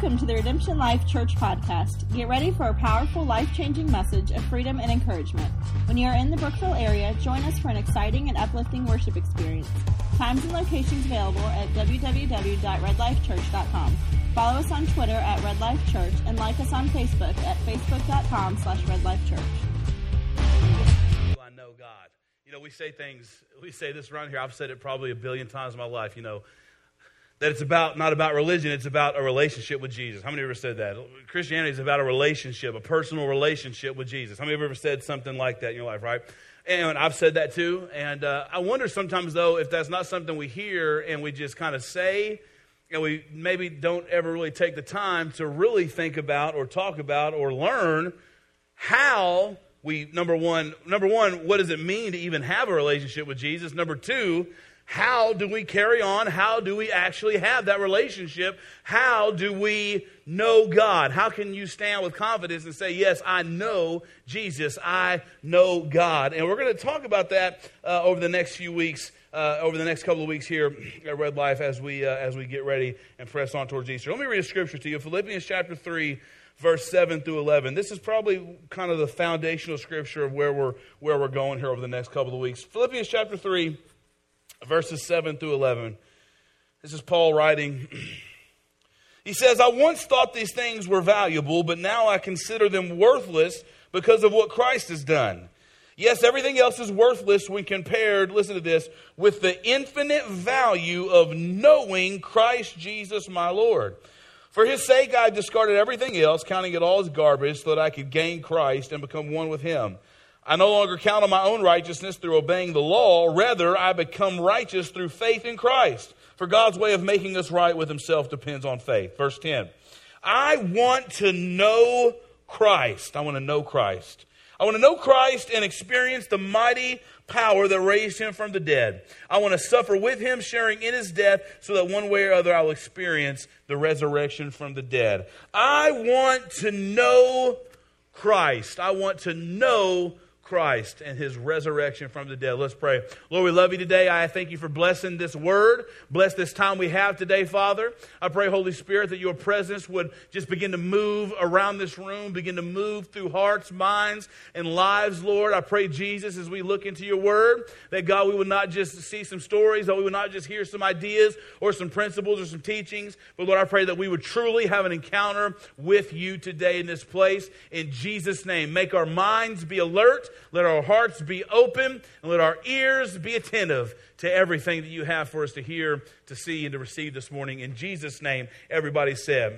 Welcome to the Redemption Life Church podcast. Get ready for a powerful, life-changing message of freedom and encouragement. When you are in the Brookville area, join us for an exciting and uplifting worship experience. Times and locations available at www.redlifechurch.com. Follow us on Twitter at Red Life Church and like us on Facebook at facebook.com/redlifechurch. I know God. We say this around here. I've said it probably a billion times in my life, that it's not about religion, it's about a relationship with Jesus. How many of you ever said that? Christianity is about a relationship, a personal relationship with Jesus. How many of you ever said something like that in your life, right? And I've said that too. And I wonder sometimes, though, if that's not something we hear and we just kind of say, and we maybe don't ever really take the time to really think about or talk about or learn how we, number one, what does it mean to even have a relationship with Jesus? Number two, how do we carry on? How do we actually have that relationship? How do we know God? How can you stand with confidence and say, yes, I know Jesus, I know God? And we're going to talk about that over the next few weeks, over the next couple of weeks here at Red Life as we get ready and press on towards Easter. Let me read a scripture to you. Philippians chapter 3, verse 7 through 11. This is probably kind of the foundational scripture of where we're going here over the next couple of weeks. Philippians chapter 3, verses 7 through 11. This is Paul writing. He says, I once thought these things were valuable, but now I consider them worthless because of what Christ has done. Yes, everything else is worthless when compared, listen to this, with the infinite value of knowing Christ Jesus my Lord. For his sake I discarded everything else, counting it all as garbage, so that I could gain Christ and become one with him. I no longer count on my own righteousness through obeying the law. Rather, I become righteous through faith in Christ. For God's way of making us right with himself depends on faith. Verse 10. I want to know Christ. I want to know Christ. I want to know Christ and experience the mighty power that raised him from the dead. I want to suffer with him, sharing in his death, so that one way or other I will experience the resurrection from the dead. I want to know Christ. I want to know Christ and his resurrection from the dead. Let's pray. Lord, we love you today. I thank you for blessing this word. Bless this time we have today, Father. I pray, Holy Spirit, that your presence would just begin to move around this room, begin to move through hearts, minds, and lives, Lord. I pray, Jesus, as we look into your word, that God, we would not just see some stories, that we would not just hear some ideas or some principles or some teachings, but Lord, I pray that we would truly have an encounter with you today in this place. In Jesus' name, make our minds be alert. Let our hearts be open and let our ears be attentive to everything that you have for us to hear, to see, and to receive this morning. In Jesus' name, everybody said,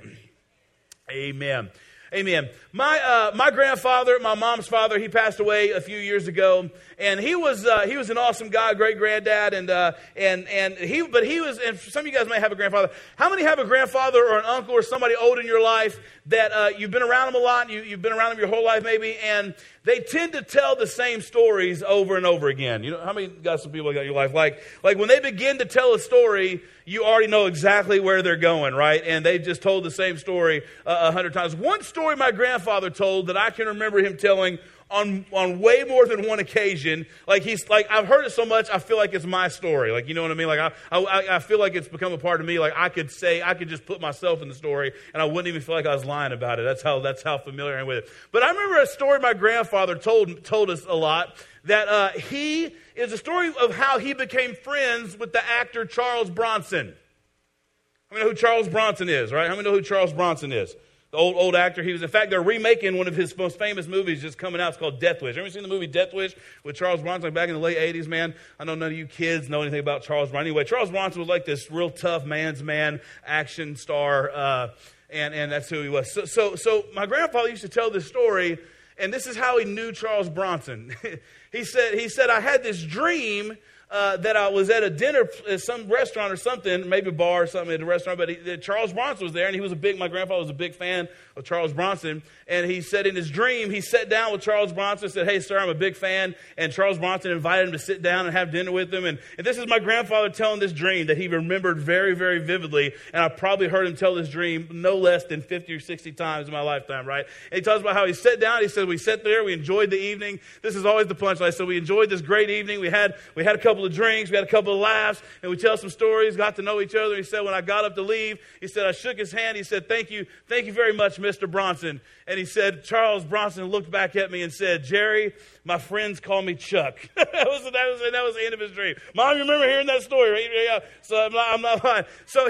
amen. Amen. My grandfather, my mom's father, he passed away a few years ago, and he was an awesome guy, great granddad, and some of you guys may have a grandfather. How many have a grandfather or an uncle or somebody old in your life that you've been around them a lot, and you've been around them your whole life maybe, and they tend to tell the same stories over and over again? You know, how many got some people like that in your life? Like when they begin to tell a story, you already know exactly where they're going, right? And they've just told the same story 100 times. One story my grandfather told that I can remember him telling on way more than one occasion. I've heard it so much, I feel like it's my story. Like, you know what I mean? Like I feel like it's become a part of me. Like I could just put myself in the story and I wouldn't even feel like I was lying about it. That's how familiar I am with it. But I remember a story my grandfather told us a lot, that he is a story of how he became friends with the actor Charles Bronson. How many know who Charles Bronson is, right? How many know who Charles Bronson is? The old actor. In fact, they're remaking one of his most famous movies just coming out. It's called Death Wish. Ever seen the movie Death Wish with Charles Bronson back in the late 80s, man? I know none of you kids know anything about Charles Bronson. Anyway, Charles Bronson was like this real tough man's man action star, and that's who he was. So my grandfather used to tell this story, and this is how he knew Charles Bronson. He said, I had this dream that I was at a dinner at some restaurant or something, maybe a bar or something at a restaurant, but Charles Bronson was there, and my grandfather was a big fan of Charles Bronson, and he said in his dream, he sat down with Charles Bronson and said, hey, sir, I'm a big fan, and Charles Bronson invited him to sit down and have dinner with him, and this is my grandfather telling this dream that he remembered very, very vividly, and I probably heard him tell this dream no less than 50 or 60 times in my lifetime, right? And he talks about how he sat down, he said, we sat there, we enjoyed the evening, this is always the punchline, so we enjoyed this great evening, we had a couple couple of drinks, we had a couple of laughs, and we tell some stories, got to know each other. He said, when I got up to leave, he said, I shook his hand. He said, thank you very much, Mr. Bronson. And he said, Charles Bronson looked back at me and said, Jerry, my friends call me Chuck. that was the end of his dream. Mom, you remember hearing that story, right? Yeah. So I'm not lying. So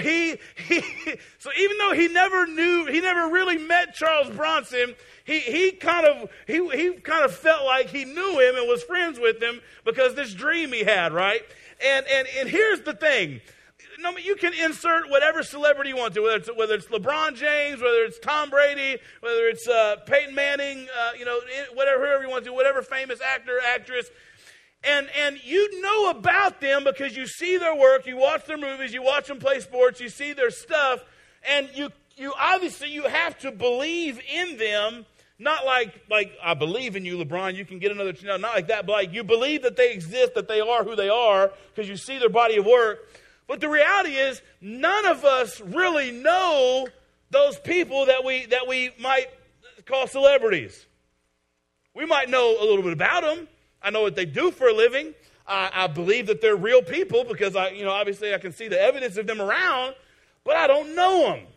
so even though he never really met Charles Bronson, he kind of felt like he knew him and was friends with him because this dream he had, right? And here's the thing. No, you can insert whatever celebrity you want to, whether it's LeBron James, whether it's Tom Brady, whether it's Peyton Manning, whoever you want to, whatever famous actor, actress. And you know about them because you see their work, you watch their movies, you watch them play sports, you see their stuff, and you obviously you have to believe in them. Not like I believe in you, LeBron, you can get another, no, not like that, but like you believe that they exist, that they are who they are, because you see their body of work. But the reality is, none of us really know those people that we might call celebrities. We might know a little bit about them. I know what they do for a living. I believe that they're real people because obviously I can see the evidence of them around, but I don't know them.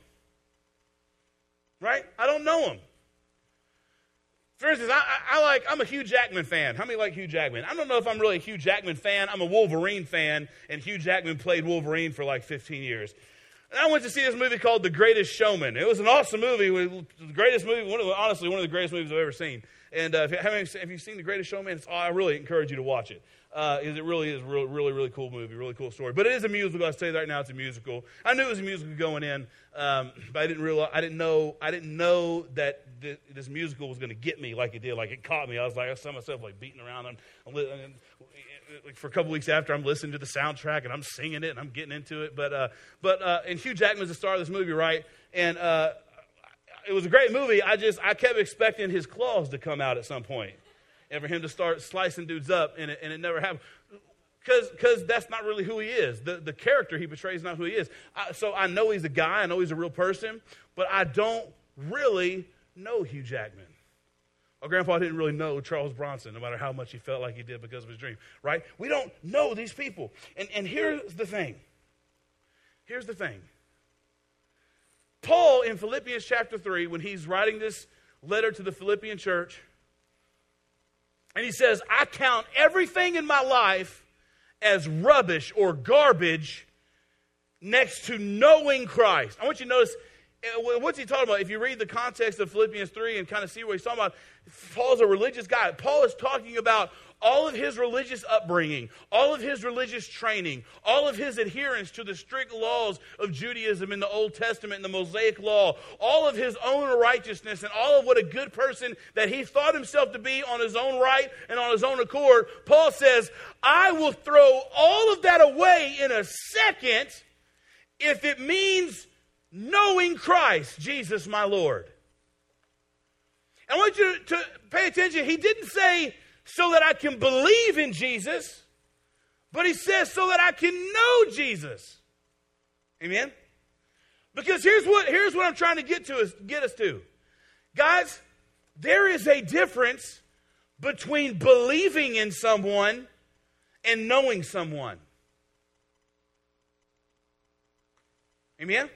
Right? I don't know them. For instance, I'm a Hugh Jackman fan. How many like Hugh Jackman? I don't know if I'm really a Hugh Jackman fan. I'm a Wolverine fan, and Hugh Jackman played Wolverine for like 15 years. And I went to see this movie called The Greatest Showman. It was an awesome movie. The greatest movie, honestly, one of the greatest movies I've ever seen. And if you've seen The Greatest Showman, I really encourage you to watch it. It really is a really, really cool movie, really cool story. But it is a musical. I'll say right now it's a musical. I knew it was a musical going in, but I didn't know that this musical was going to get me like it did. Like it caught me. I saw myself like beating around. And for a couple weeks after, I'm listening to the soundtrack and I'm singing it and I'm getting into it. And Hugh Jackman's the star of this movie, right? And it was a great movie. I kept expecting his claws to come out at some point and for him to start slicing dudes up, and it never happened. Because that's not really who he is. The character he portrays is not who he is. So I know he's a guy. I know he's a real person. But I don't really know Hugh Jackman. Our grandpa didn't really know Charles Bronson, no matter how much he felt like he did because of his dream. Right? We don't know these people. And here's the thing. Here's the thing. Paul, in Philippians chapter 3, when he's writing this letter to the Philippian church, and he says, I count everything in my life as rubbish or garbage next to knowing Christ. I want you to notice, what's he talking about? If you read the context of Philippians 3 and kind of see what he's talking about, Paul's a religious guy. Paul is talking about all of his religious upbringing, all of his religious training, all of his adherence to the strict laws of Judaism in the Old Testament and the Mosaic Law, all of his own righteousness and all of what a good person that he thought himself to be on his own right and on his own accord. Paul says, I will throw all of that away in a second if it means knowing Christ, Jesus my Lord. I want you to pay attention. He didn't say, so that I can believe in Jesus, but he says so that I can know Jesus. Amen? Because here's what I'm trying to get us to. Guys, there is a difference between believing in someone and knowing someone. Amen?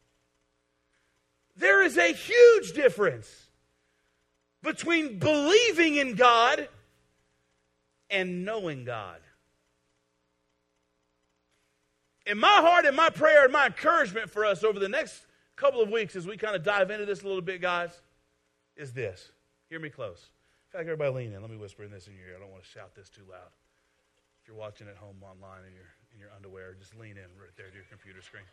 There is a huge difference between believing in God and knowing God. And my heart and my prayer and my encouragement for us over the next couple of weeks as we kind of dive into this a little bit, guys, is this. Hear me close. In fact, everybody lean in. Let me whisper in this in your ear. I don't want to shout this too loud. If you're watching at home online in your underwear, just lean in right there to your computer screen.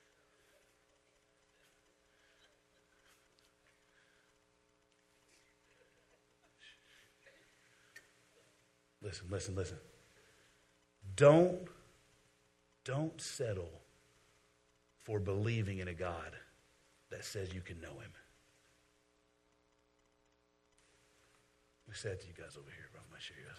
Listen. Don't settle for believing in a God that says you can know him. We said to you guys over here, I'm sure you guys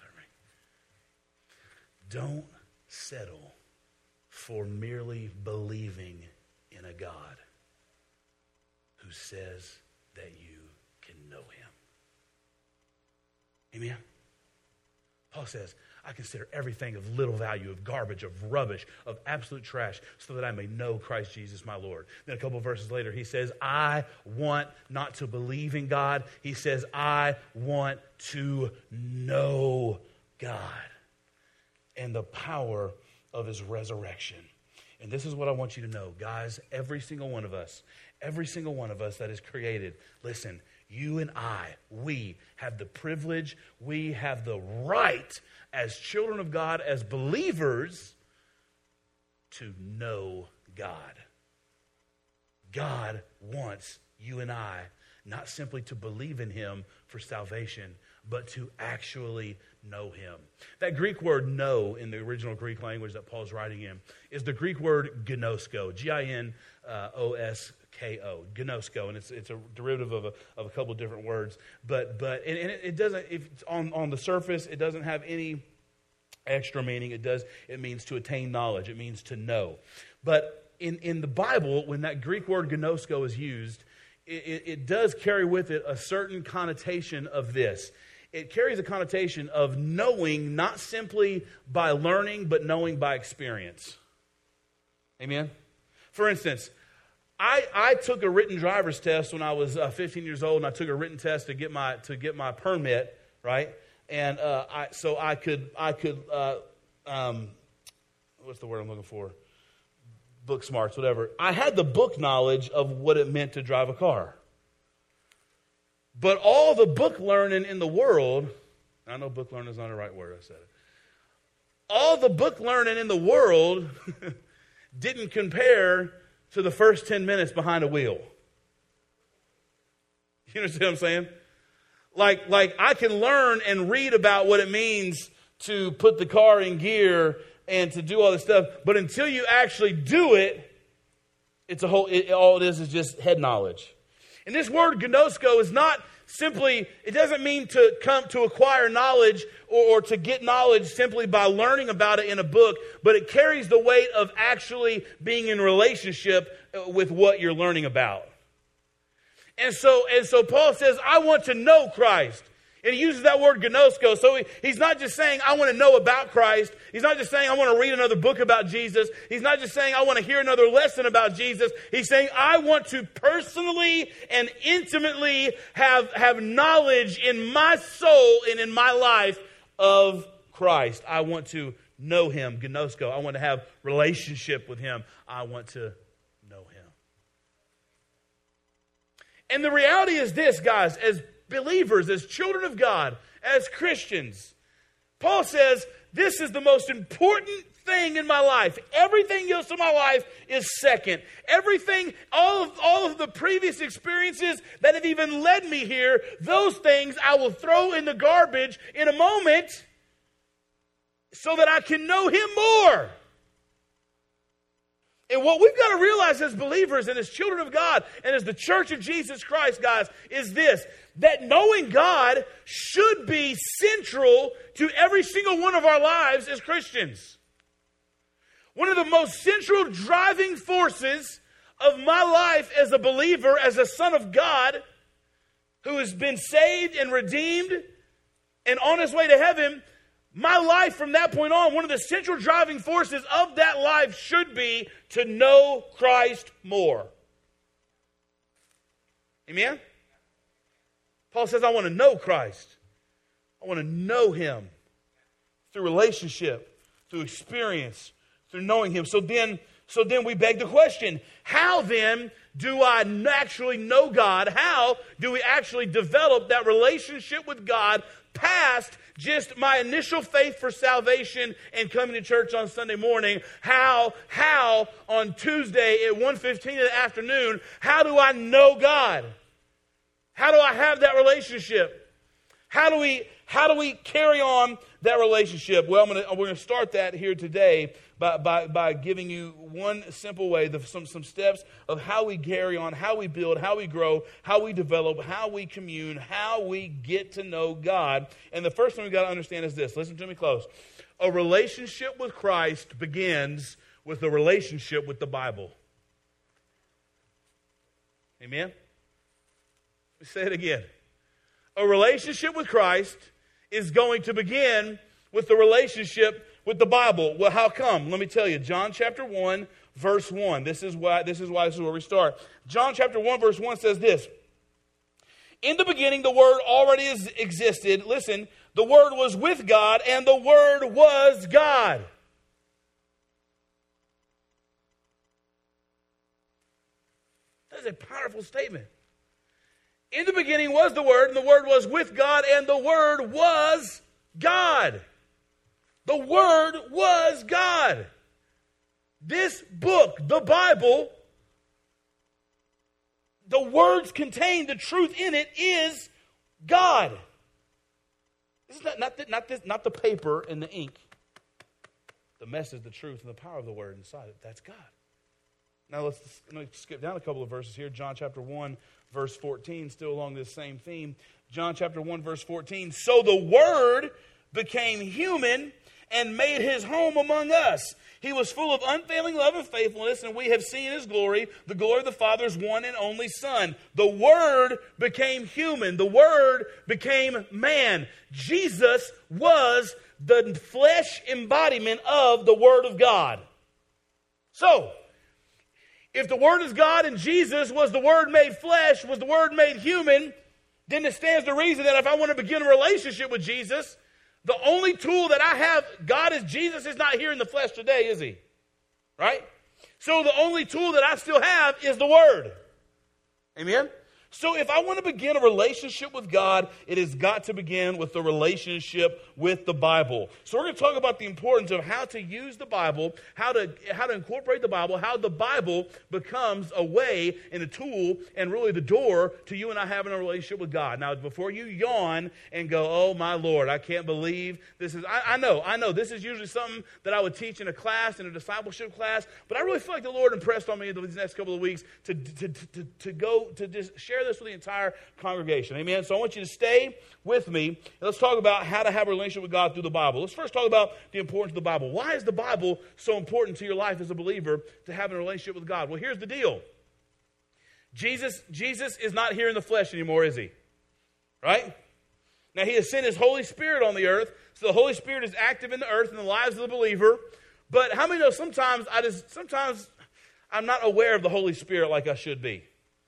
heard me. Don't settle for merely believing in a God who says that you can know him. Amen? Paul says, I consider everything of little value, of garbage, of rubbish, of absolute trash, so that I may know Christ Jesus my Lord. Then a couple of verses later, he says, I want not to believe in God. He says, I want to know God and the power of his resurrection. And this is what I want you to know, guys. Every single one of us that is created, listen, you and I, we have the privilege, we have the right as children of God, as believers, to know God. God wants you and I not simply to believe in him for salvation, but to actually know him. That Greek word know in the original Greek language that Paul's writing in is the Greek word gnosko, Ginosko, gnosko, and it's a derivative of a couple of different words. But it doesn't, if it's on the surface, it doesn't have any extra meaning. It means to attain knowledge. It means to know. But in the Bible, when that Greek word gnosko is used, it does carry with it a certain connotation of this. It carries a connotation of knowing not simply by learning, but knowing by experience. Amen? For instance, I took a written driver's test when I was 15 years old, and I took a written test to get my permit, right? And I could what's the word I'm looking for? Book smarts, whatever. I had the book knowledge of what it meant to drive a car. But all the book learning in the world, I know book learning is not the right word, I said it. All the book learning in the world didn't compare to the first 10 minutes behind a wheel. You understand what I'm saying? Like I can learn and read about what it means to put the car in gear and to do all this stuff, but until you actually do it, all it is just head knowledge. And this word gnosko is not simply, it doesn't mean to come to acquire knowledge or to get knowledge simply by learning about it in a book, but it carries the weight of actually being in relationship with what you're learning about. And so Paul says, I want to know Christ. And he uses that word gnosko. So he's not just saying, I want to know about Christ. He's not just saying, I want to read another book about Jesus. He's not just saying, I want to hear another lesson about Jesus. He's saying, I want to personally and intimately have knowledge in my soul and in my life of Christ. I want to know him, gnosko. I want to have relationship with him. I want to know him. And the reality is this, guys, as believers, as children of God, as Christians, Paul says, this is the most important thing in my life. Everything else in my life is second. Everything, all of the previous experiences that have even led me here, those things I will throw in the garbage in a moment so that I can know him more. And what we've got to realize as believers and as children of God and as the church of Jesus Christ, guys, is this, that knowing God should be central to every single one of our lives as Christians. One of the most central driving forces of my life as a believer, as a son of God, who has been saved and redeemed and on his way to heaven, my life from that point on, one of the central driving forces of that life should be to know Christ more. Amen? Paul says, I want to know Christ. I want to know him through relationship, through experience, through knowing him. So then we beg the question, how then do I actually know God? How do we actually develop that relationship with God past just my initial faith for salvation and coming to church on Sunday morning? How on Tuesday at 1:15 in the afternoon, how do I know God? How do I have that relationship? How do we carry on that relationship? Well, we're going to start that here today by giving you one simple way, some steps of how we carry on, how we build, how we grow, how we develop, how we commune, how we get to know God. And the first thing we've got to understand is this. Listen to me close. A relationship with Christ begins with a relationship with the Bible. Amen? Let me say it again. A relationship with Christ is going to begin with the relationship with the Bible. Well, how come? Let me tell you. John chapter 1, verse 1. This is where we start. John chapter 1, verse 1 says this. In the beginning, the Word already existed. Listen, the Word was with God, and the Word was God. That is a powerful statement. In the beginning was the Word, and the Word was with God, and the Word was God. The Word was God. This book, the Bible, the words contained, the truth in it is God. This is not the paper and the ink. The message, the truth, and the power of the Word inside it. That's God. Now let me skip down a couple of verses here. John chapter 1, verse 14, still along this same theme. John chapter 1, verse 14. So the Word became human and made his home among us. He was full of unfailing love and faithfulness, and we have seen his glory, the glory of the Father's one and only Son. The Word became human. The Word became man. Jesus was the flesh embodiment of the Word of God. So, if the Word is God and Jesus was the Word made flesh, was the Word made human, then it stands to reason that if I want to begin a relationship with Jesus, the only tool that I have, God is Jesus, is not here in the flesh today, is he? Right? So the only tool that I still have is the Word. Amen? So if I want to begin a relationship with God, it has got to begin with the relationship with the Bible. So we're going to talk about the importance of how to use the Bible, how to incorporate the Bible, how the Bible becomes a way and a tool and really the door to you and I having a relationship with God. Now, before you yawn and go, oh my Lord, I can't believe this is, I know, this is usually something that I would teach in a class, in a discipleship class, but I really feel like the Lord impressed on me these next couple of weeks to just share this with the entire congregation. Amen. So I want you to stay with me. And let's talk about how to have a relationship with God through the Bible. Let's first talk about the importance of the Bible. Why is the Bible so important to your life as a believer to having a relationship with God? Well, here's the deal. Jesus is not here in the flesh anymore, is he? Right? Now, he has sent his Holy Spirit on the earth, so the Holy Spirit is active in the earth in the lives of the believer. But how many know sometimes I'm not aware of the Holy Spirit like I should be?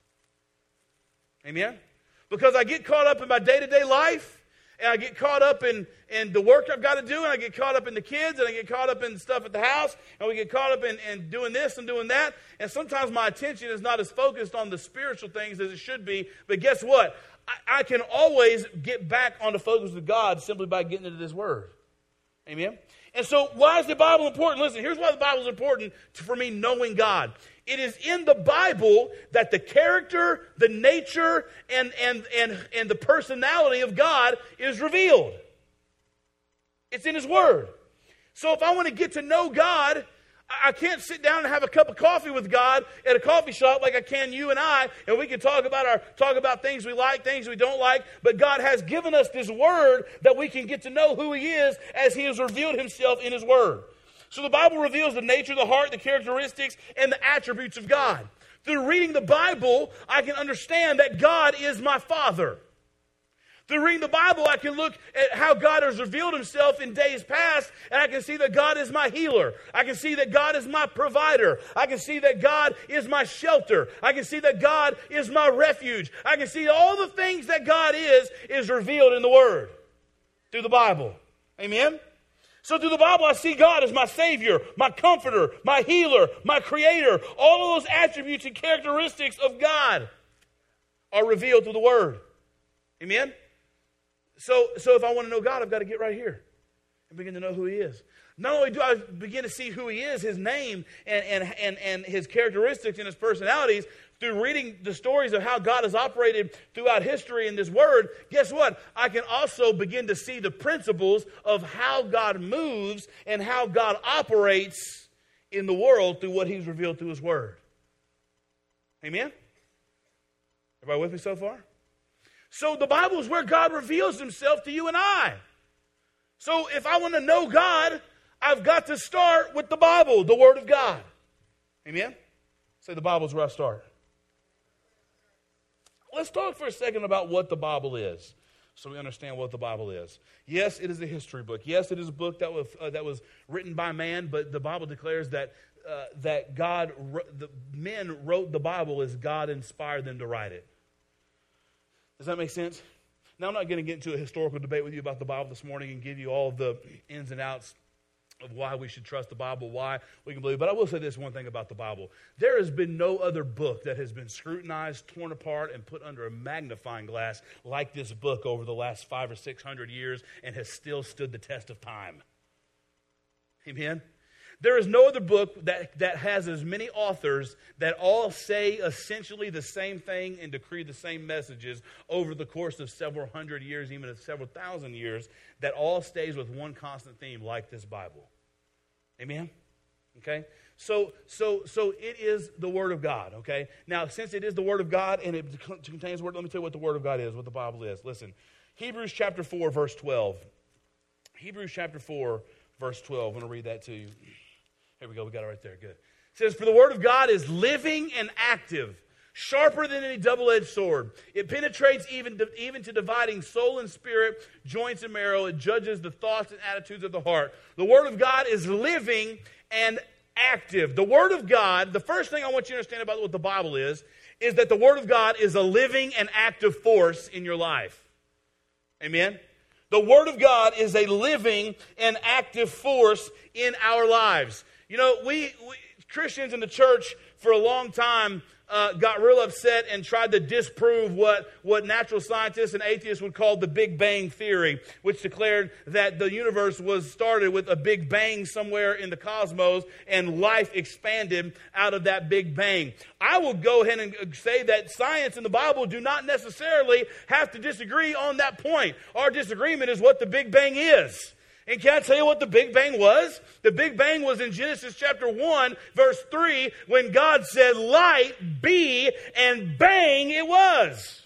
Amen? Because I get caught up in my day-to-day life, and I get caught up in the work I've got to do, and I get caught up in the kids, and I get caught up in stuff at the house, and we get caught up in doing this and doing that. And sometimes my attention is not as focused on the spiritual things as it should be. But guess what? I can always get back on the focus of God simply by getting into this Word. Amen? And so why is the Bible important? Listen, here's why the Bible is important for me knowing God. It is in the Bible that the character, the nature, and the personality of God is revealed. It's in his Word. So if I want to get to know God, I can't sit down and have a cup of coffee with God at a coffee shop like I can you and I, and we can talk about things we like, things we don't like, but God has given us this Word that we can get to know who he is as he has revealed himself in his Word. So the Bible reveals the nature, the heart, the characteristics, and the attributes of God. Through reading the Bible, I can understand that God is my Father. Through reading the Bible, I can look at how God has revealed himself in days past, and I can see that God is my healer. I can see that God is my provider. I can see that God is my shelter. I can see that God is my refuge. I can see all the things that God is revealed in the Word through the Bible. Amen? So through the Bible, I see God as my Savior, my Comforter, my Healer, my Creator. All of those attributes and characteristics of God are revealed through the Word. Amen? So if I want to know God, I've got to get right here and begin to know who he is. Not only do I begin to see who he is, his name, and his characteristics and his personalities, through reading the stories of how God has operated throughout history in this Word, guess what? I can also begin to see the principles of how God moves and how God operates in the world through what he's revealed through his Word. Amen? Everybody with me so far? So the Bible is where God reveals himself to you and I. So if I want to know God, I've got to start with the Bible, the Word of God. Amen? Say the Bible is where I start. Let's talk for a second about what the Bible is. so we understand what the Bible is. Yes, it is a history book. Yes, it is a book that was written by man, but the Bible declares that the men wrote the Bible as God inspired them to write it. Does that make sense? Now, I'm not going to get into a historical debate with you about the Bible this morning and give you all of the ins and outs of why we should trust the Bible, why we can believe. But I will say this one thing about the Bible. There has been no other book that has been scrutinized, torn apart, and put under a magnifying glass like this book over the last 500 or 600 years and has still stood the test of time. Amen? There is no other book that has as many authors that all say essentially the same thing and decree the same messages over the course of several hundred years, even several thousand years, that all stays with one constant theme like this Bible. Amen? Okay? So it is the Word of God, okay? Now, since it is the Word of God and it contains Word, let me tell you what the Word of God is, what the Bible is. Listen, Hebrews chapter 4, verse 12. Hebrews chapter 4, verse 12. I'm going to read that to you. Here we go. We got it right there. Good. It says, "For the word of God is living and active, sharper than any double-edged sword. It penetrates even to dividing soul and spirit, joints and marrow. It judges the thoughts and attitudes of the heart." The word of God is living and active. The word of God, the first thing I want you to understand about what the Bible is that the word of God is a living and active force in your life. Amen? The word of God is a living and active force in our lives. You know, we Christians in the church for a long time got real upset and tried to disprove what natural scientists and atheists would call the Big Bang Theory, which declared that the universe was started with a big bang somewhere in the cosmos and life expanded out of that big bang. I will go ahead and say that science and the Bible do not necessarily have to disagree on that point. Our disagreement is what the Big Bang is. And can I tell you what the Big Bang was? The Big Bang was in Genesis chapter 1, verse 3, when God said, "Light be," and bang, it was.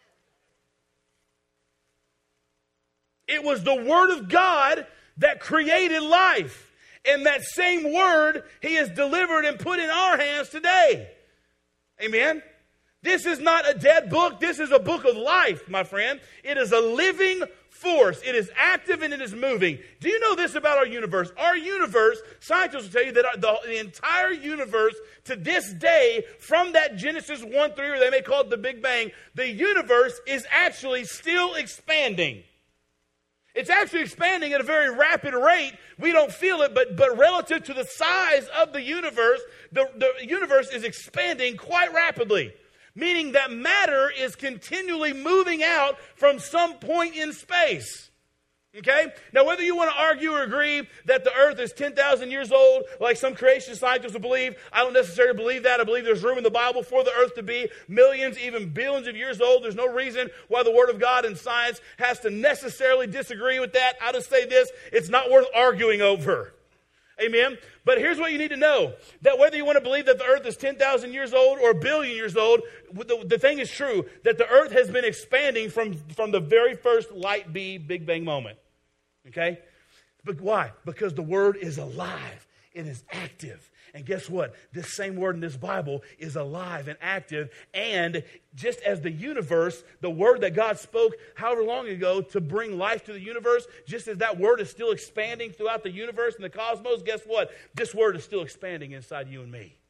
It was the Word of God that created life. And that same Word He has delivered and put in our hands today. Amen? This is not a dead book. This is a book of life, my friend. It is a living force. It is active and it is moving. Do you know this about our universe? Our universe, scientists will tell you that the entire universe to this day, from that Genesis 1-3, or they may call it the Big Bang, the universe is actually still expanding. It's actually expanding at a very rapid rate. We don't feel it, but relative to the size of the universe universe is expanding quite rapidly. Meaning that matter is continually moving out from some point in space. Okay? Now, whether you want to argue or agree that the earth is 10,000 years old, like some creation scientists will believe, I don't necessarily believe that. I believe there's room in the Bible for the earth to be millions, even billions of years old. There's no reason why the Word of God and science has to necessarily disagree with that. I just say this, it's not worth arguing over. Amen? But here's what you need to know. That whether you want to believe that the earth is 10,000 years old or a billion years old, the thing is true, that the earth has been expanding from the very first light Big Bang moment. Okay? But why? Because the Word is alive. It is active. And guess what? This same Word in this Bible is alive and active. And just as the universe, the Word that God spoke however long ago to bring life to the universe, just as that Word is still expanding throughout the universe and the cosmos, guess what? This Word is still expanding inside you and me.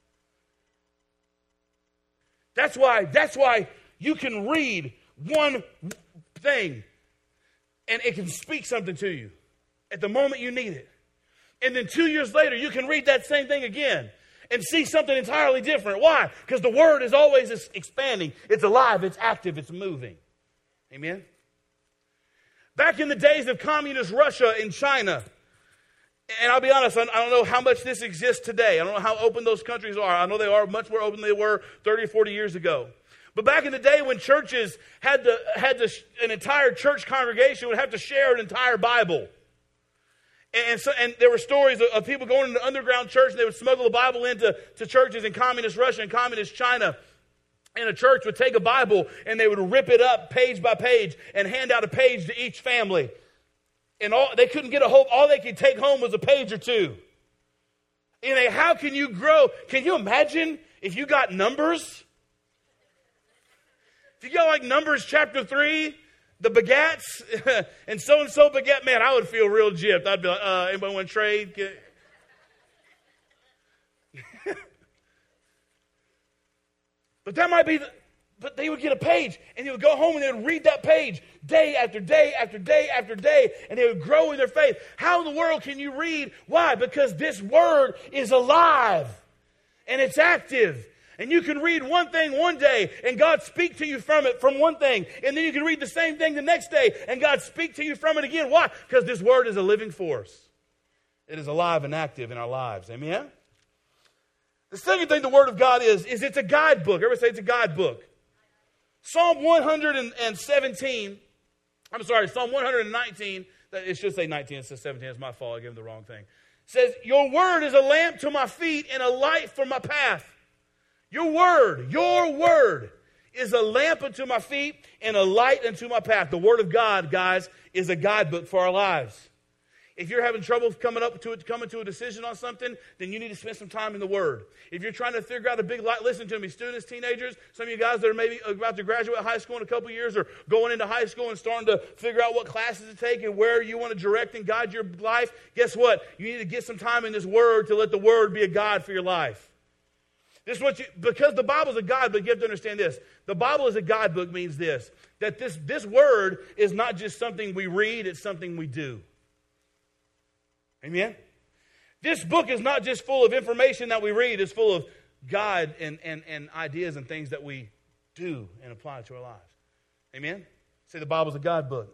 That's why you can read one thing and it can speak something to you at the moment you need it. And then 2 years later, you can read that same thing again and see something entirely different. Why? Because the Word is always expanding. It's alive. It's active. It's moving. Amen? Back in the days of communist Russia and China, and I'll be honest, I don't know how much this exists today. I don't know how open those countries are. I know they are much more open than they were 30 or 40 years ago. But back in the day when churches an entire church congregation would have to share an entire Bible. And there were stories of people going into underground church, and they would smuggle the Bible into churches in communist Russia and communist China. And a church would take a Bible and they would rip it up page by page and hand out a page to each family. And they couldn't get a hold. All they could take home was a page or two. And how can you grow? Can you imagine if you got Numbers? If you got like Numbers chapter 3, the begats, and so begat, man, I would feel real gypped. I'd be like, anybody want to trade? But that might be but they would get a page, and they would go home and they would read that page day after day after day after day, and they would grow in their faith. How in the world can you read? Why? Because this word is alive, and it's active. And you can read one thing one day, and God speak to you from it, from one thing. And then you can read the same thing the next day, and God speak to you from it again. Why? Because this word is a living force. It is alive and active in our lives. Amen? The second thing the Word of God is it's a guidebook. Everybody say it's a guidebook. Psalm 117, Psalm 119, it should say 19, it says 17, it's my fault, I gave them the wrong thing. It says, your word is a lamp to my feet and a light for my path. Your word is a lamp unto my feet and a light unto my path. The Word of God, guys, is a guidebook for our lives. If you're having trouble coming to a decision on something, then you need to spend some time in the Word. If you're trying to figure out a big light, listen to me, students, teenagers, some of you guys that are maybe about to graduate high school in a couple years or going into high school and starting to figure out what classes to take and where you want to direct and guide your life, guess what? You need to get some time in this Word to let the Word be a guide for your life. Because the Bible is a guidebook, you have to understand this. The Bible as a guidebook means this, that this Word is not just something we read, it's something we do. Amen? This book is not just full of information that we read. It's full of God and ideas and things that we do and apply to our lives. Amen? Say the Bible's a guidebook.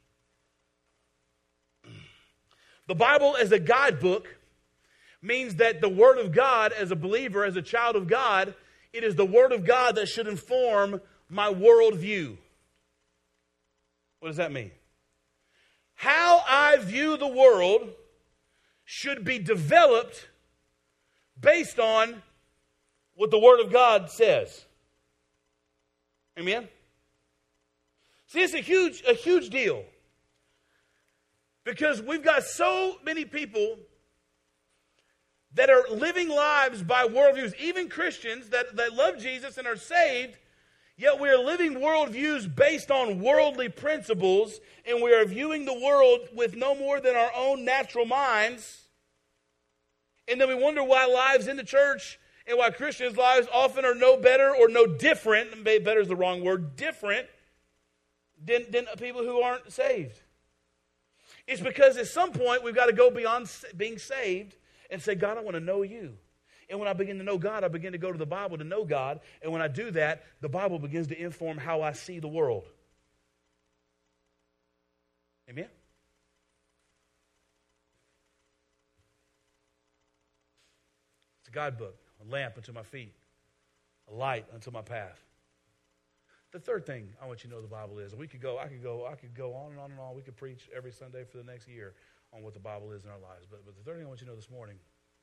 The Bible as a guidebook means that the Word of God, as a believer, as a child of God, it is the Word of God that should inform my worldview. What does that mean? How I view the world should be developed based on what the Word of God says. Amen? See, it's a huge deal. Because we've got so many people that are living lives by worldviews, even Christians that love Jesus and are saved, yet we are living worldviews based on worldly principles, and we are viewing the world with no more than our own natural minds. And then we wonder why lives in the church and why Christians' lives often are no better or no different, better is the wrong word, different than people who aren't saved. It's because at some point we've got to go beyond being saved and say, God, I want to know you. And when I begin to know God, I begin to go to the Bible to know God. And when I do that, the Bible begins to inform how I see the world. Amen? It's a guidebook, a lamp unto my feet, a light unto my path. The third thing I want you to know the Bible is, I could go on and on and on. We could preach every Sunday for the next year on what the Bible is in our lives. But the third thing I want you to know this morning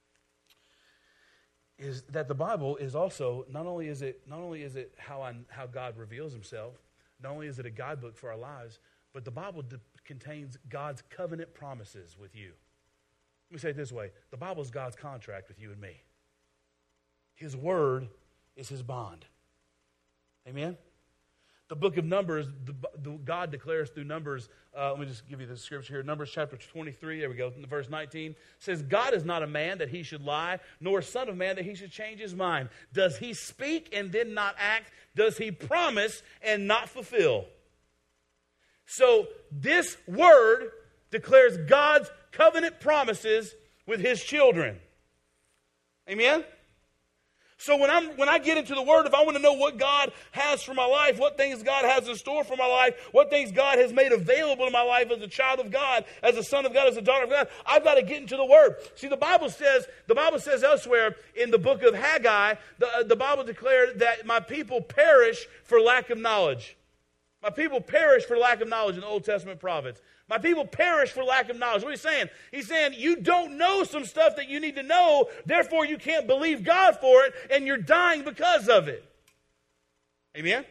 is that the Bible is also, not only is it how God reveals himself, not only is it a guidebook for our lives, but the Bible contains God's covenant promises with you. Let me say it this way. The Bible is God's contract with you and me. His word is his bond. Amen? The book of Numbers, God declares through Numbers, let me just give you the scripture here. Numbers chapter 23, there we go, verse 19. Says, God is not a man that he should lie, nor a son of man that he should change his mind. Does he speak and then not act? Does he promise and not fulfill? So this word declares God's covenant promises with his children. Amen? So when I get into the Word, if I want to know what God has for my life, what things God has in store for my life, what things God has made available in my life as a child of God, as a son of God, as a daughter of God, I've got to get into the Word. See, the Bible says elsewhere in the book of Haggai, the Bible declared that my people perish for lack of knowledge. My people perish for lack of knowledge in the Old Testament prophets. My people perish for lack of knowledge. What is he saying? He's saying you don't know some stuff that you need to know, therefore you can't believe God for it, and you're dying because of it. Amen?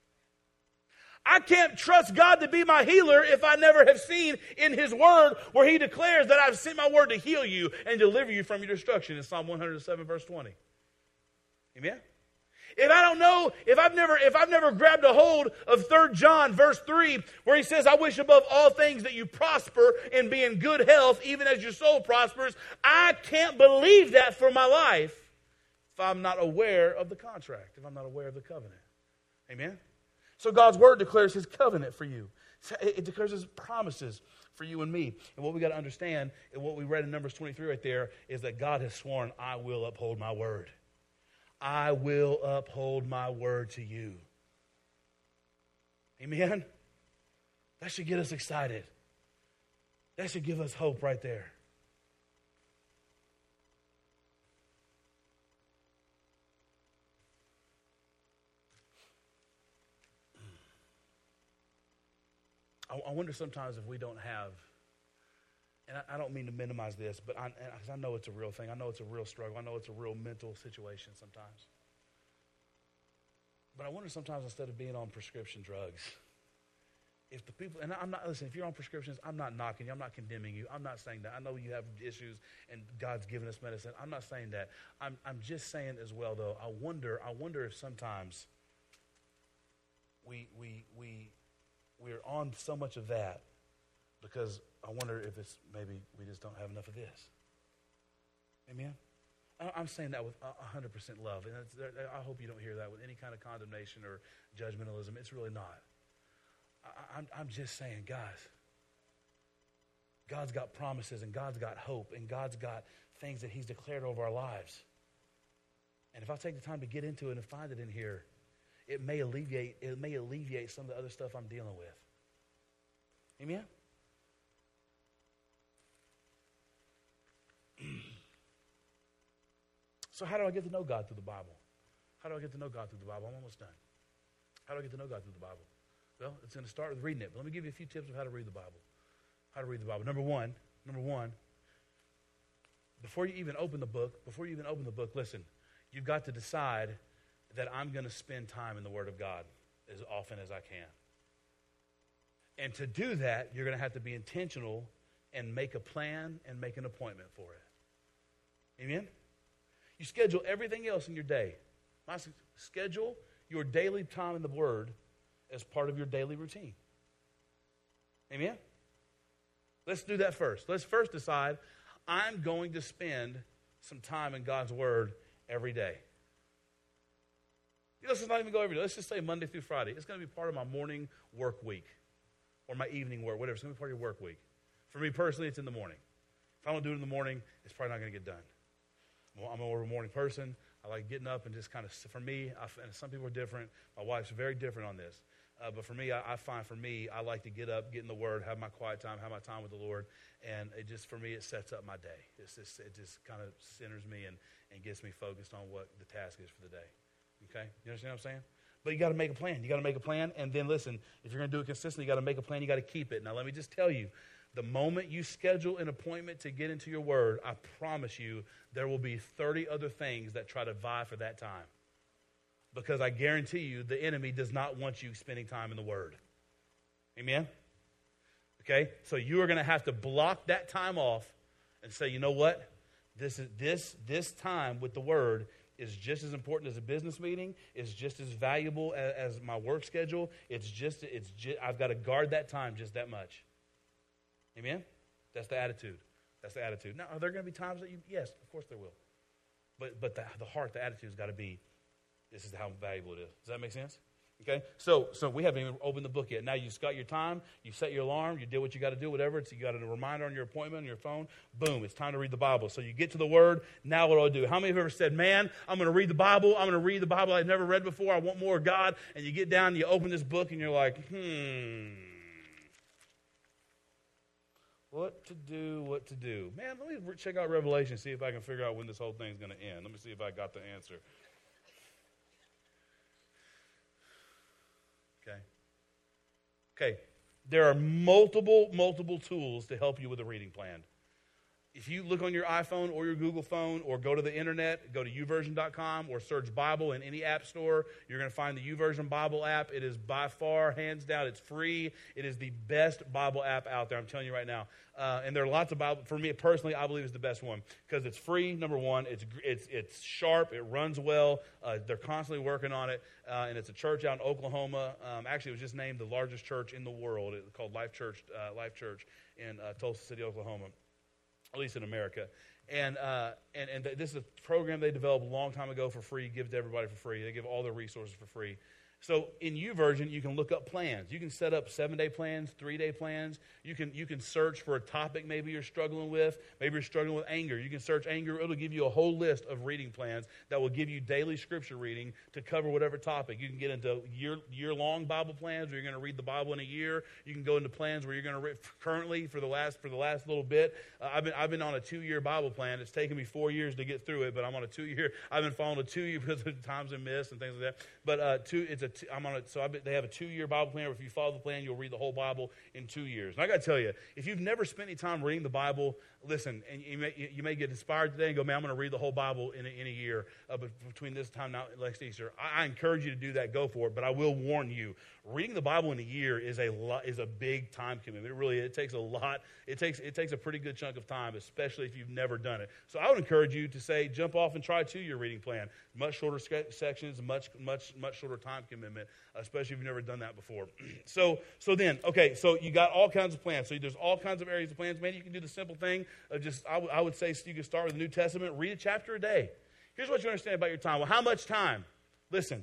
I can't trust God to be my healer if I never have seen in his word where he declares that I've sent my word to heal you and deliver you from your destruction in Psalm 107 verse 20. Amen? If I don't know, if I've never grabbed a hold of 3 John verse 3, where he says, I wish above all things that you prosper and be in good health, even as your soul prospers, I can't believe that for my life if I'm not aware of the contract, if I'm not aware of the covenant. Amen? So God's word declares his covenant for you. It declares his promises for you and me. And what we got to understand, and what we read in Numbers 23 right there, is that God has sworn, I will uphold my word. I will uphold my word to you. Amen? That should get us excited. That should give us hope right there. I wonder sometimes if we don't have, and I don't mean to minimize this, but I know it's a real thing. I know it's a real struggle. I know it's a real mental situation sometimes. But I wonder sometimes, instead of being on prescription drugs, if the people, and I'm not, listen, if you're on prescriptions, I'm not knocking you. I'm not condemning you. I'm not saying that. I know you have issues and God's given us medicine. I'm not saying that. I'm just saying as well, though, I wonder if sometimes we're on so much of that because I wonder if it's maybe we just don't have enough of this. Amen? I'm saying that with 100% love. And I hope you don't hear that with any kind of condemnation or judgmentalism. It's really not. I'm just saying, guys, God's got promises and God's got hope and God's got things that he's declared over our lives. And if I take the time to get into it and find it in here, it may alleviate some of the other stuff I'm dealing with. Amen? So how do I get to know God through the Bible? How do I get to know God through the Bible? I'm almost done. How do I get to know God through the Bible? Well, it's going to start with reading it. But let me give you a few tips of how to read the Bible. How to read the Bible. Number one, before you even open the book, listen, you've got to decide that I'm going to spend time in the Word of God as often as I can. And to do that, you're going to have to be intentional and make a plan and make an appointment for it. Amen? You schedule everything else in your day. Schedule your daily time in the Word as part of your daily routine. Amen? Let's do that first. Let's first decide I'm going to spend some time in God's Word every day. Let's just not even go every day. Let's just say Monday through Friday. It's going to be part of my morning work week or my evening work, whatever. It's going to be part of your work week. For me personally, it's in the morning. If I don't do it in the morning, it's probably not going to get done. I'm more of a morning person. I like getting up and just kind of, for me, and some people are different. My wife's very different on this. But for me, I find for me, I like to get up, get in the Word, have my quiet time, have my time with the Lord. And it just, for me, it sets up my day. It just kind of centers me and gets me focused on what the task is for the day. Okay? You understand what I'm saying? But you got to make a plan. You got to make a plan. And then listen, if you're going to do it consistently, you got to make a plan. You got to keep it. Now, let me just tell you, the moment you schedule an appointment to get into your Word, I promise you there will be 30 other things that try to vie for that time. Because I guarantee you the enemy does not want you spending time in the Word. Amen? Okay? So you are going to have to block that time off and say, you know what? This time with the Word is just as important as a business meeting. It's just as valuable as my work schedule. I've got to guard that time just that much. Amen? That's the attitude. That's the attitude. Now, are there going to be times that yes, of course there will. But the heart, the attitude's got to be, this is how valuable it is. Does that make sense? Okay? So we haven't even opened the book yet. Now you've got your time, you set your alarm, you did what you got to do, whatever. You got a reminder on your appointment on your phone. Boom, it's time to read the Bible. So you get to the Word, now what do I do? How many have ever said, man, I'm going to read the Bible. I'm going to read the Bible I've never read before. I want more of God. And you get down and you open this book and you're like, what to do. Man, let me check out Revelation, see if I can figure out when this whole thing's going to end. Let me see if I got the answer. Okay. There are multiple tools to help you with a reading plan. If you look on your iPhone or your Google phone or go to the internet, go to YouVersion.com or search Bible in any app store, you're going to find the YouVersion Bible app. It is by far, hands down, it's free. It is the best Bible app out there, I'm telling you right now. And there are lots of Bible. For me personally, I believe it's the best one because it's free, number one. It's sharp. It runs well. They're constantly working on it. And it's a church out in Oklahoma. Actually, it was just named the largest church in the world. It's called Life Church in Tulsa City, Oklahoma. At least in America. And this is a program they developed a long time ago for free, give to everybody for free. They give all their resources for free. So in YouVersion, you can look up plans. You can set up 7-day plans, 3-day plans. You can search for a topic maybe you're struggling with. Maybe you're struggling with anger. You can search anger. It'll give you a whole list of reading plans that will give you daily scripture reading to cover whatever topic. You can get into year-long Bible plans where you're going to read the Bible in a year. You can go into plans where you're going to read currently for the last little bit. I've been on a 2-year Bible plan. It's taken me 4 years to get through it, but I'm on a 2-year. I've been following a 2-year because of the times I missed and things like that. But they have a 2-year Bible plan where if you follow the plan, you'll read the whole Bible in 2 years. And I got to tell you, if you've never spent any time reading the Bible, listen, and you may get inspired today and go, man, I'm going to read the whole Bible in a year. But between this time now and next Easter, I encourage you to do that. Go for it. But I will warn you, reading the Bible in a year is a big time commitment. It takes a lot. It takes a pretty good chunk of time, especially if you've never done it. So I would encourage you to say, jump off and try a 2-year reading plan. Much shorter sections, much shorter time commitment, especially if you've never done that before. So you got all kinds of plans. So there's all kinds of areas of plans. Maybe you can do the simple thing of I would say you can start with the New Testament, read a chapter a day. Here's what you understand about your time. Well, how much time? Listen,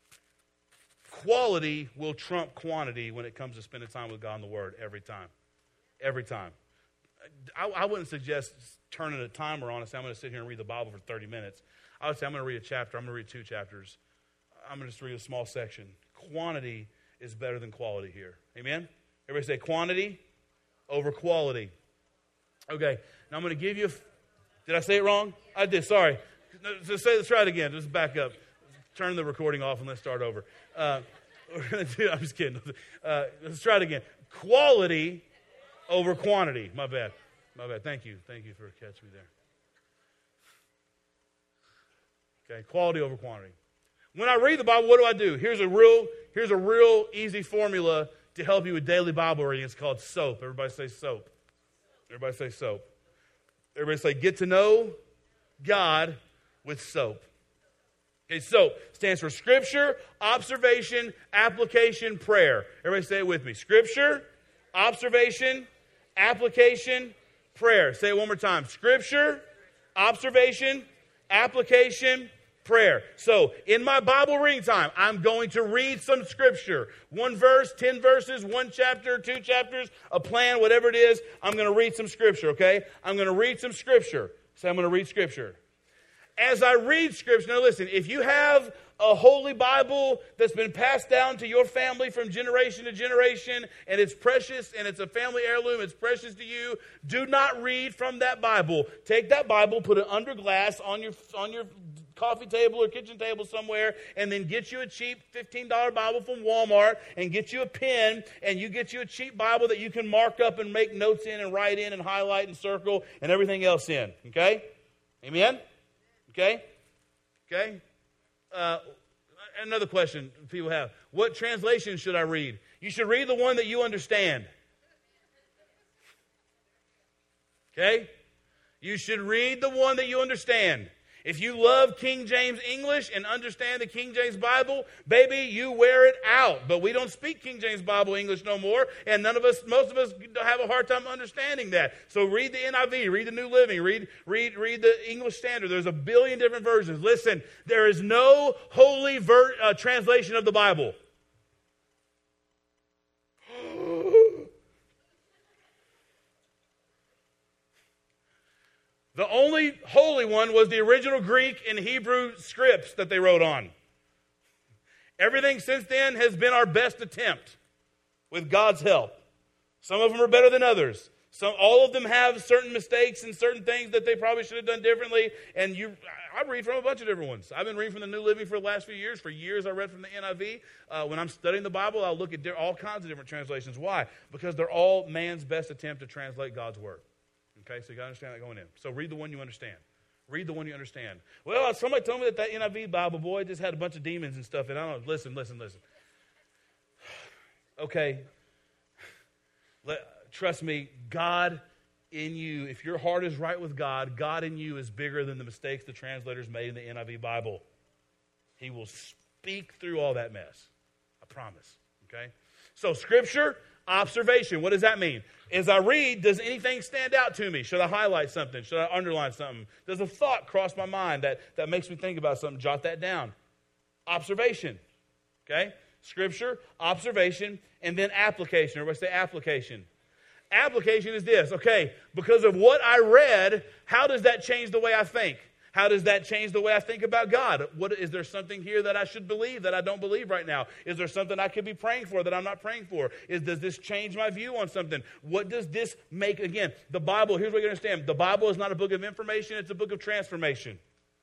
quality will trump quantity when it comes to spending time with God in the Word every time. Every time. I wouldn't suggest turning a timer on and say, I'm going to sit here and read the Bible for 30 minutes. I would say, I'm going to read a chapter. I'm going to read 2 chapters. I'm going to just read a small section. Quantity is better than quality here. Amen? Everybody say quantity over quality. Okay. Now I'm going to give you did I say it wrong? I did. Sorry. Let's try it again. Just back up. Turn the recording off and let's start over. I'm just kidding. Let's try it again. Quality over quantity. My bad. Thank you for catching me there. Okay, quality over quantity. When I read the Bible, what do? Here's a real easy formula to help you with daily Bible reading. It's called SOAP. Everybody say SOAP. Everybody say SOAP. Everybody say get to know God with SOAP. Okay, SOAP stands for Scripture, Observation, Application, Prayer. Everybody say it with me. Scripture, Observation, Application, Prayer. Say it one more time. Scripture, Observation, Application, Prayer. So, in my Bible reading time, I'm going to read some Scripture. 1 verse, 10 verses, 1 chapter, 2 chapters, a plan, whatever it is. I'm going to read some Scripture, okay? I'm going to read some Scripture. So, I'm going to read Scripture. As I read Scripture, now listen, if you have a holy Bible that's been passed down to your family from generation to generation, and it's precious, and it's a family heirloom, it's precious to you, do not read from that Bible. Take that Bible, put it under glass on your coffee table or kitchen table somewhere, and then get you a cheap $15 Bible from Walmart, and get you a pen, and you get you a cheap Bible that you can mark up and make notes in and write in and highlight and circle and everything else in. Okay? Amen? Okay? Another question people have. What translation should I read? You should read the one that you understand. Okay? You should read the one that you understand. If you love King James English and understand the King James Bible, baby, you wear it out. But we don't speak King James Bible English no more, and most of us have a hard time understanding that. So read the NIV, read the New Living, read the English Standard. There's a billion different versions. Listen, there is no holy translation of the Bible. The only holy one was the original Greek and Hebrew scripts that they wrote on. Everything since then has been our best attempt with God's help. Some of them are better than others. All of them have certain mistakes and certain things that they probably should have done differently. And I read from a bunch of different ones. I've been reading from the New Living for the last few years. For years I read from the NIV. When I'm studying the Bible, I'll look at all kinds of different translations. Why? Because they're all man's best attempt to translate God's Word. Okay, so you got to understand that going in. So read the one you understand. Read the one you understand. Well, somebody told me that NIV Bible, boy, just had a bunch of demons and stuff. And I don't know. Listen. Okay. Trust me, God in you, if your heart is right with God, God in you is bigger than the mistakes the translators made in the NIV Bible. He will speak through all that mess. I promise. Okay? So Scripture, observation. What does that mean? As I read, does anything stand out to me? Should I highlight something? Should I underline something? Does a thought cross my mind that makes me think about something? Jot that down. Observation. Okay? Scripture, observation, and then application. Everybody say application. Application is this. Okay, because of what I read, how does that change the way I think? How does that change the way I think about God? Is there something here that I should believe that I don't believe right now? Is there something I could be praying for that I'm not praying for? Does this change my view on something? What does this make? Again, the Bible, here's what you understand. The Bible is not a book of information, it's a book of transformation.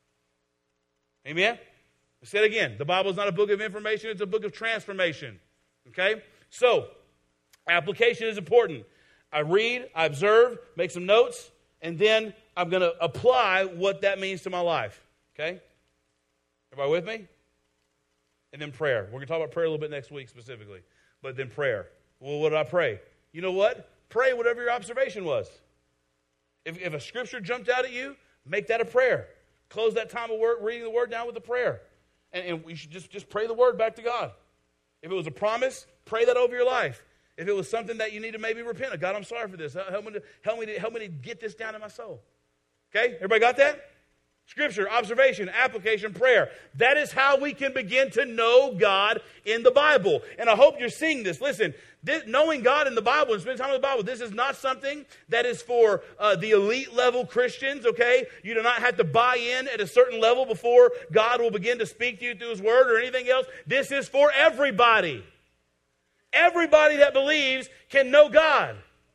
Amen? I said it again. The Bible is not a book of information, it's a book of transformation. Okay? So, application is important. I read, I observe, make some notes, and then I'm going to apply what that means to my life. Okay? Everybody with me? And then prayer. We're going to talk about prayer a little bit next week specifically. But then prayer. Well, what did I pray? You know what? Pray whatever your observation was. If a scripture jumped out at you, make that a prayer. Close that time of work, reading the word down with a prayer. And we should just pray the word back to God. If it was a promise, pray that over your life. If it was something that you need to maybe repent of, God, I'm sorry for this. Help me to get this down in my soul. Okay? Everybody got that? Scripture, observation, application, prayer. That is how we can begin to know God in the Bible. And I hope you're seeing this. Listen, knowing God in the Bible and spending time in the Bible, this is not something that is for the elite level Christians, okay? You do not have to buy in at a certain level before God will begin to speak to you through His Word or anything else. This is for everybody. Everybody that believes can know God.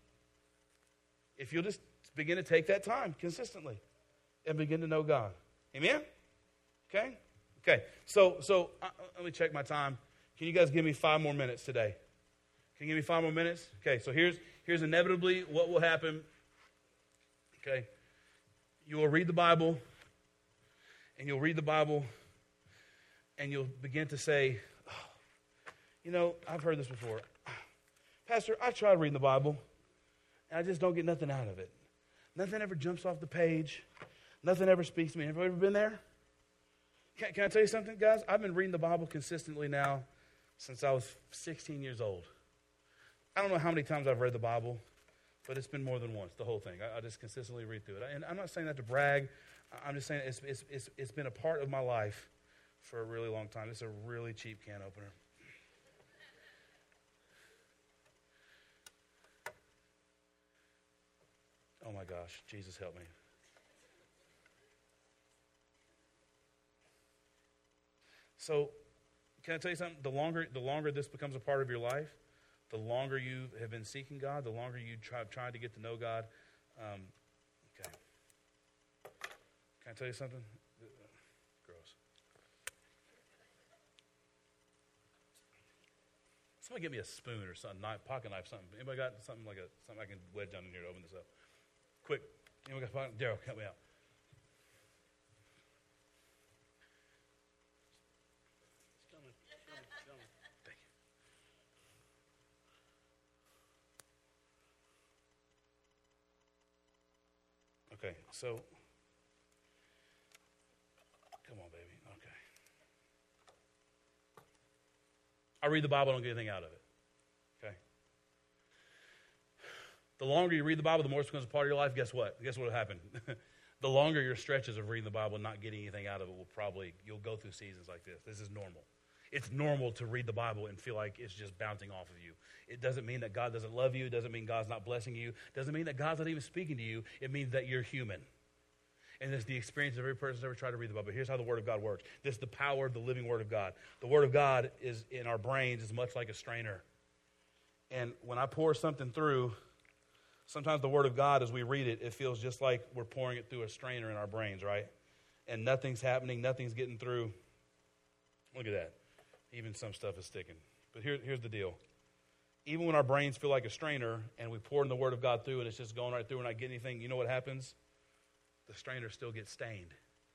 If you'll just begin to take that time consistently and begin to know God. Amen? Okay? Okay. So let me check my time. Can you guys give me 5 more minutes today? Can you give me 5 more minutes? Okay, so here's inevitably what will happen. Okay. You will read the Bible, and you'll read the Bible, and you'll begin to say, I've heard this before. Pastor, I tried reading the Bible, and I just don't get nothing out of it. Nothing ever jumps off the page. Nothing ever speaks to me. Have you ever been there? Can I tell you something, guys? I've been reading the Bible consistently now since I was 16 years old. I don't know how many times I've read the Bible, but it's been more than once, the whole thing. I just consistently read through it. And I'm not saying that to brag. I'm just saying it's been a part of my life for a really long time. It's a really cheap can opener. Oh my gosh, Jesus help me. So, can I tell you something? The longer this becomes a part of your life, the longer you have been seeking God, the longer you trying to get to know God. Okay. Can I tell you something? Gross. Somebody get me a spoon or something, pocket knife, something. Anybody got something something I can wedge down in here to open this up? Quick. Anybody got a pocket? Daryl, help me out. Okay, so, come on, baby. Okay. I read the Bible, I don't get anything out of it. Okay? The longer you read the Bible, the more it becomes a part of your life. Guess what? Guess what will happen? The longer your stretches of reading the Bible and not getting anything out of it you'll go through seasons like this. This is normal. It's normal to read the Bible and feel like it's just bouncing off of you. It doesn't mean that God doesn't love you. It doesn't mean God's not blessing you. It doesn't mean that God's not even speaking to you. It means that you're human. And it's the experience of every person who's ever tried to read the Bible. Here's how the Word of God works. This is the power of the living Word of God. The Word of God is in our brains is much like a strainer. And when I pour something through, sometimes the Word of God, as we read it, it feels just like we're pouring it through a strainer in our brains, right? And nothing's happening. Nothing's getting through. Look at that. Even some stuff is sticking. But here's the deal. even when our brains feel like a strainer and we pour in the Word of God through and it's just going right through and not getting anything, you know what happens? The strainer still gets stained.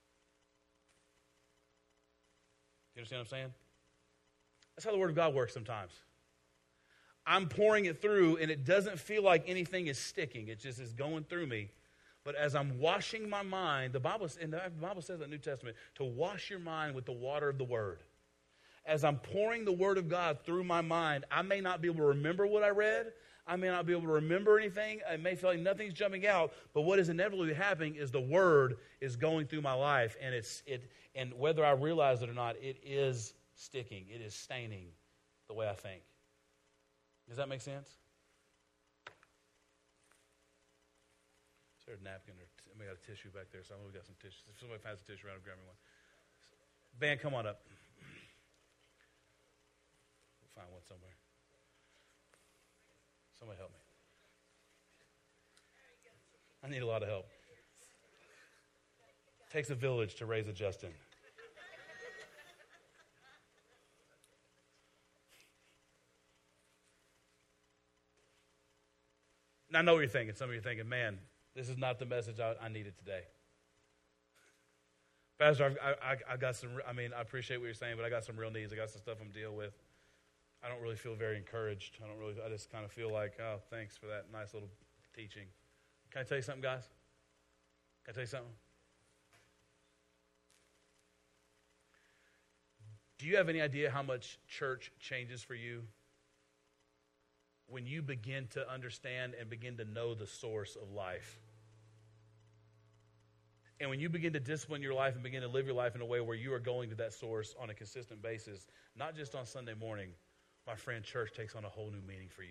You understand what I'm saying? That's how the Word of God works sometimes. I'm pouring it through and it doesn't feel like anything is sticking. It just is going through me. But as I'm washing my mind, the Bible says in the New Testament to wash your mind with the water of the Word. As I'm pouring the Word of God through my mind, I may not be able to remember what I read. I may not be able to remember anything. I may feel like nothing's jumping out. But what is inevitably happening is the Word is going through my life, and and whether I realize it or not, it is sticking. It is staining the way I think. Does that make sense? Is there a napkin or we got a tissue back there? So I know we got some tissues. If somebody finds a tissue around, grab me one. Band, come on up. We'll find one somewhere. Somebody help me. I need a lot of help. It takes a village to raise a Justin. And I know what you're thinking. Some of you are thinking, man, this is not the message I needed today. Pastor, I got some, I appreciate what you're saying, but I got some real needs. I got some stuff I'm dealing with. I don't really feel very encouraged. I just kind of feel like, oh, thanks for that nice little teaching. Can I tell you something, guys? Can I tell you something? Do you have any idea how much church changes for you when you begin to understand and begin to know the source of life? And when you begin to discipline your life and begin to live your life in a way where you are going to that source on a consistent basis, not just on Sunday morning, my friend, church takes on a whole new meaning for you.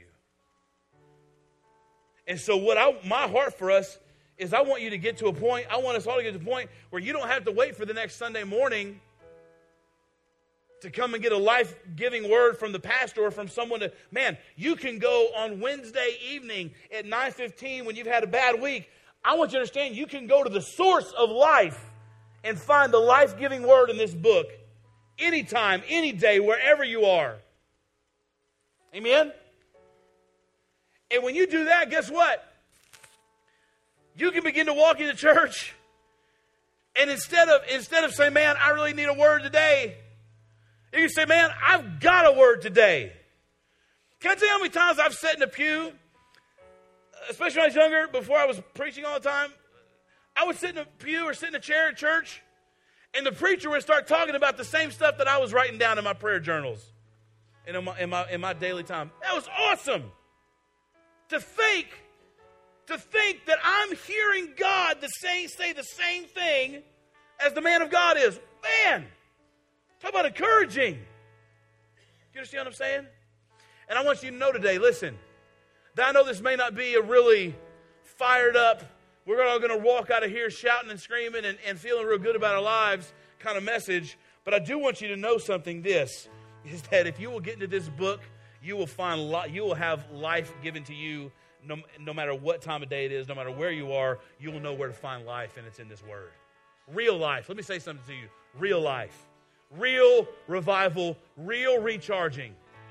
And so my heart for us is I want you to get to a point, I want us all to get to a point where you don't have to wait for the next Sunday morning to come and get a life-giving word from the pastor or from someone to, man, you can go on Wednesday evening at 9:15 when you've had a bad week. I want you to understand you can go to the source of life and find the life-giving word in this book anytime, any day, wherever you are. Amen? And when you do that, guess what? You can begin to walk into church, and instead of saying, man, I really need a word today, you can say, man, I've got a word today. Can I tell you how many times I've sat in a pew, especially when I was younger, before I was preaching all the time? I would sit in a pew or sit in a chair at church, and the preacher would start talking about the same stuff that I was writing down in my prayer journals and in my daily time. That was awesome. To think that I'm hearing God say the same thing as the man of God is. Man, talk about encouraging. You understand what I'm saying? And I want you to know today, listen, that I know this may not be a really fired up, we're all going to walk out of here shouting and screaming and feeling real good about our lives kind of message, but I do want you to know something. This is that if you will get into this book, you will have life given to you no matter what time of day it is, no matter where you are, you will know where to find life, and it's in this word. Real life. Let me say something to you. Real life. Real revival. Real recharging.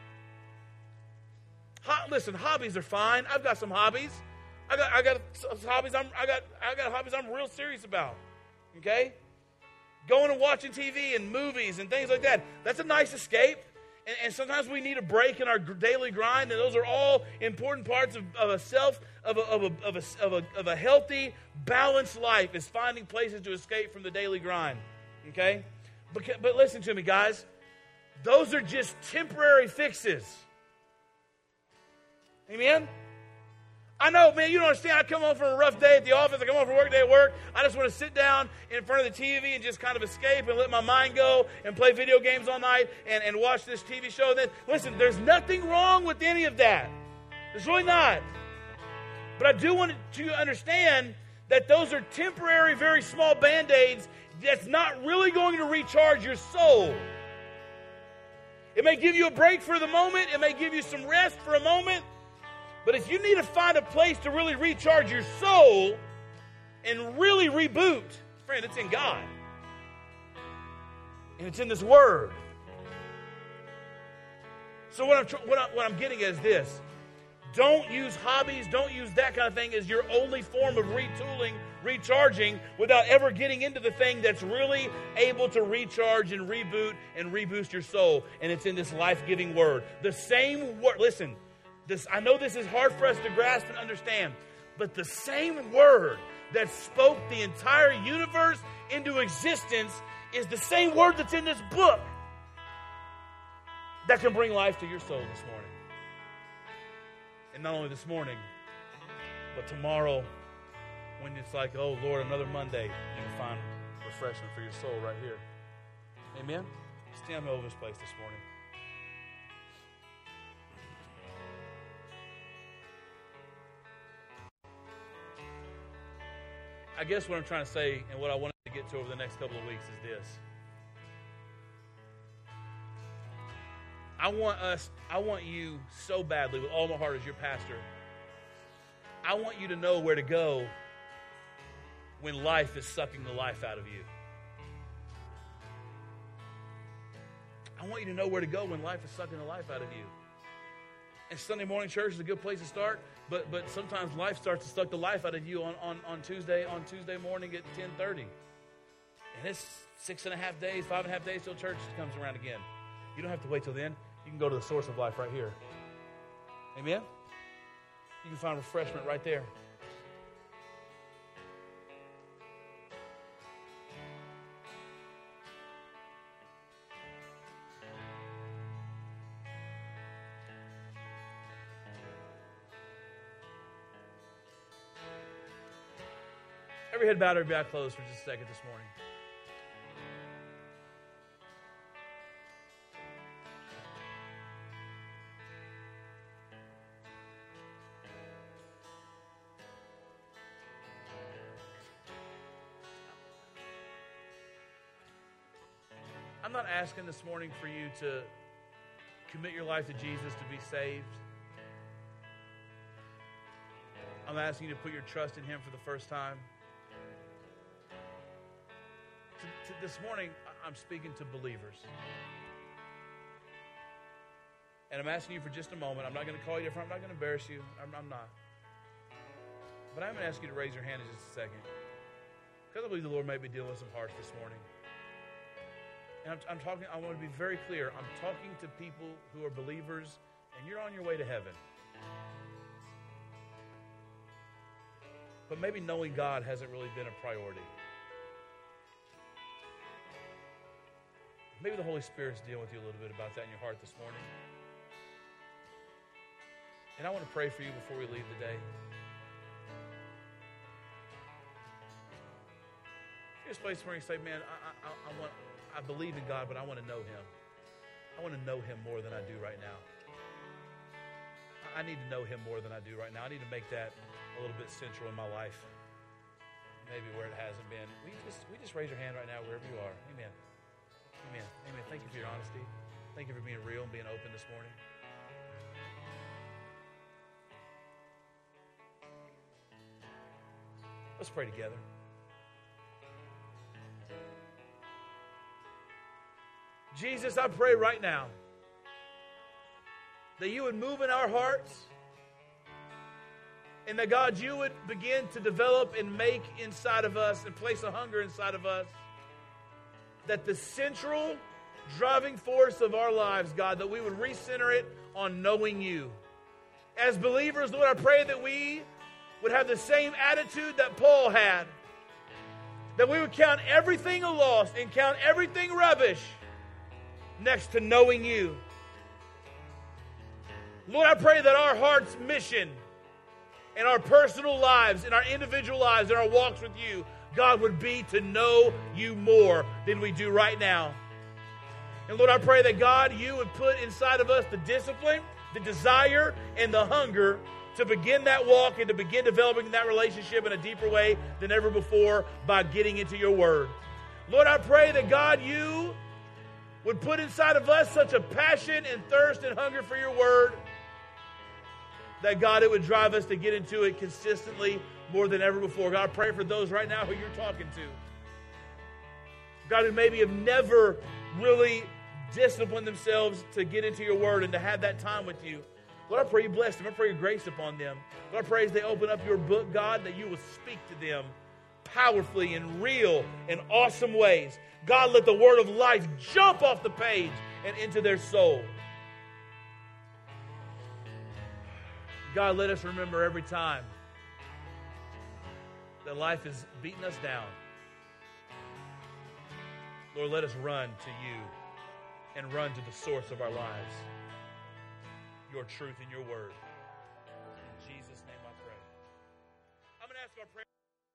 Listen, hobbies are fine. I've got some hobbies. I got hobbies. I got hobbies I'm real serious about. Okay, going and watching TV and movies and things like that. That's a nice escape. And sometimes we need a break in our daily grind, and those are all important parts of a healthy, balanced life. Is finding places to escape from the daily grind. Okay, but listen to me, guys. Those are just temporary fixes. Amen? I know, man, you don't understand. I come home from a rough day at the office. I come home from a work day at work. I just want to sit down in front of the TV and just kind of escape and let my mind go and play video games all night and watch this TV show. Then, listen, there's nothing wrong with any of that. There's really not. But I do want you to understand that those are temporary, very small Band-Aids that's not really going to recharge your soul. It may give you a break for the moment. It may give you some rest for a moment. But if you need to find a place to really recharge your soul and really reboot, friend, it's in God. And it's in this word. So what I'm getting at is this. Don't use hobbies, don't use that kind of thing as your only form of retooling, recharging, without ever getting into the thing that's really able to recharge and reboot and reboost your soul. And it's in this life-giving word. The same word, listen, I know this is hard for us to grasp and understand, but the same word that spoke the entire universe into existence is the same word that's in this book that can bring life to your soul this morning. And not only this morning, but tomorrow, when it's like, oh, Lord, another Monday, you can find refreshment for your soul right here. Amen? Stand over this place this morning. I guess what I'm trying to say and what I wanted to get to over the next couple of weeks is this. I want you so badly, with all my heart as your pastor, I want you to know where to go when life is sucking the life out of you. I want you to know where to go when life is sucking the life out of you. And Sunday morning church is a good place to start, but sometimes life starts to suck the life out of you on Tuesday morning at 10:30. And it's 6.5 days, 5.5 days till church comes around again. You don't have to wait till then. You can go to the source of life right here. Amen? You can find refreshment right there. Every head bowed, every eye closed for just a second this morning. I'm not asking this morning for you to commit your life to Jesus to be saved. I'm asking you to put your trust in Him for the first time. This morning, I'm speaking to believers. And I'm asking you for just a moment. I'm not going to call you different. I'm not going to embarrass you. I'm not. But I'm going to ask you to raise your hand in just a second. Because I believe the Lord may be dealing with some hearts this morning. And I'm talking, I want to be very clear. I'm talking to people who are believers, and you're on your way to heaven. But maybe knowing God hasn't really been a priority. Maybe the Holy Spirit's dealing with you a little bit about that in your heart this morning. And I want to pray for you before we leave today. Here's a place where you say, man, I believe in God, but I want to know Him. I want to know Him more than I do right now. I need to know Him more than I do right now. I need to make that a little bit central in my life. Maybe where it hasn't been. We just raise your hand right now wherever you are. Amen. Amen. Amen. Thank you for your honesty. Thank you for being real and being open this morning. Let's pray together. Jesus, I pray right now that you would move in our hearts and that, God, you would begin to develop and make inside of us and place a hunger inside of us, that the central driving force of our lives, God, that we would recenter it on knowing you. As believers, Lord, I pray that we would have the same attitude that Paul had, that we would count everything a loss and count everything rubbish next to knowing you. Lord, I pray that our heart's mission in our personal lives, in our individual lives, in our walks with you, God, would be to know you more than we do right now. And Lord, I pray that, God, you would put inside of us the discipline, the desire, and the hunger to begin that walk and to begin developing that relationship in a deeper way than ever before by getting into your word. Lord, I pray that, God, you would put inside of us such a passion and thirst and hunger for your word that, God, it would drive us to get into it consistently more than ever before. God, I pray for those right now who you're talking to. God, who maybe have never really discipline themselves to get into your word and to have that time with you. Lord, I pray you bless them. I pray your grace upon them. Lord, I pray as they open up your book, God, that you will speak to them powerfully and real and awesome ways. God, let the word of life jump off the page and into their soul. God, let us remember every time that life is beating us down. Lord, let us run to you and run to the source of our lives, your truth and your word. In Jesus' name I pray. I'm going to ask our prayer.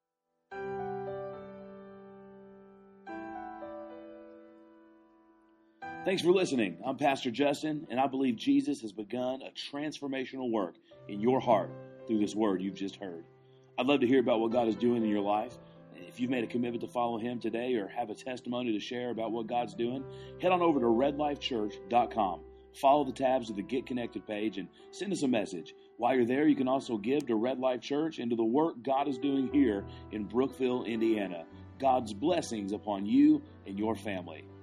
Thanks for listening. I'm Pastor Justin, and I believe Jesus has begun a transformational work in your heart through this word you've just heard. I'd love to hear about what God is doing in your life. If you've made a commitment to follow Him today or have a testimony to share about what God's doing, head on over to redlifechurch.com. Follow the tabs of the Get Connected page and send us a message. While you're there, you can also give to Red Life Church and to the work God is doing here in Brookville, Indiana. God's blessings upon you and your family.